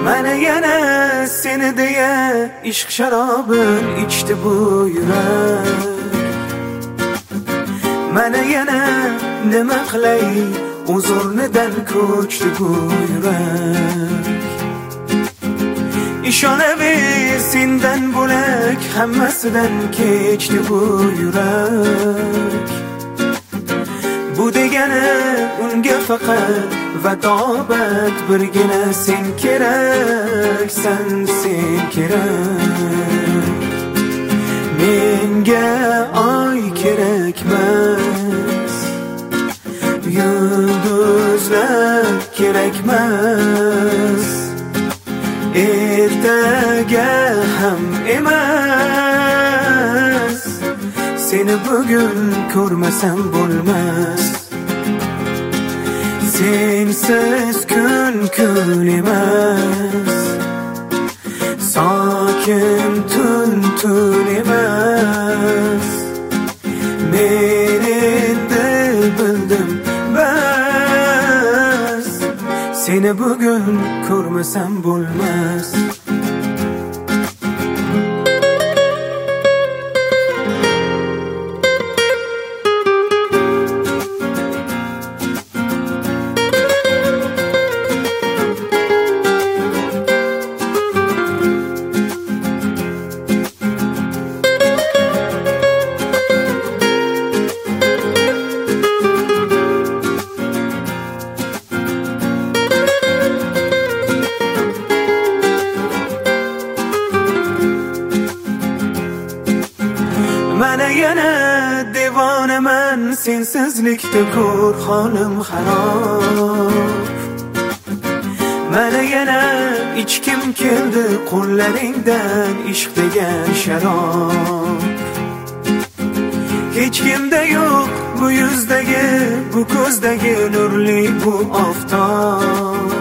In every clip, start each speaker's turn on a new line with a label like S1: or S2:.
S1: Mana yana seni deya ishq sharobin ichdi bu yurak. Mana yana nima qilay uzrnidan ko'chdi bu yurak. İshonaver sendan bo'lak hammasidan kechdi bu yurak. Bu degani unga faqat vadobat birgina sen keraksan, sen kerak. Menga oy kerakmas, yulduzlar kerakmas, ertaga ham emas. Seni bugun ko'rmasam bo'lmas. Sensiz kun emas, sokin tun emas. Men endi bildim bas, seni bugun ko'rmasam bo'lmas. Mana yana devonaman sensizlikda ko'r holim xarob. Mana yana ichkim keldi qo'llaringdan ishq degan sharob. Hech kimda yo'q bu yuzdagi, bu ko'zdagi nurli bu oftob.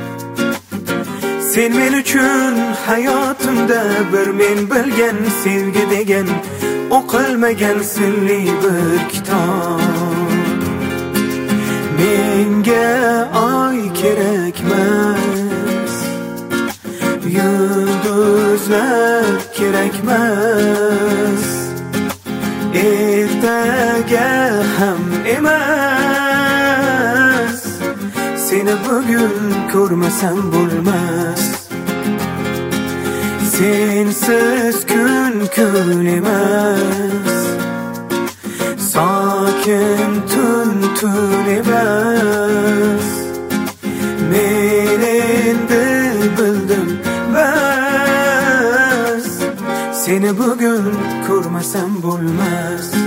S1: Sen men uchun hayotimda bir men bilgan sevgi degan o'qilmagan sirli bir kitob. Menga oy kerakmas, yulduzlar kerakmas, ertaga ham emas. Seni bugun ko'rmasam bo'lmas. Sensiz kun emas, sokin tun emas. Men endi bildim bas, seni bugun ko'rmasam bo'lmas.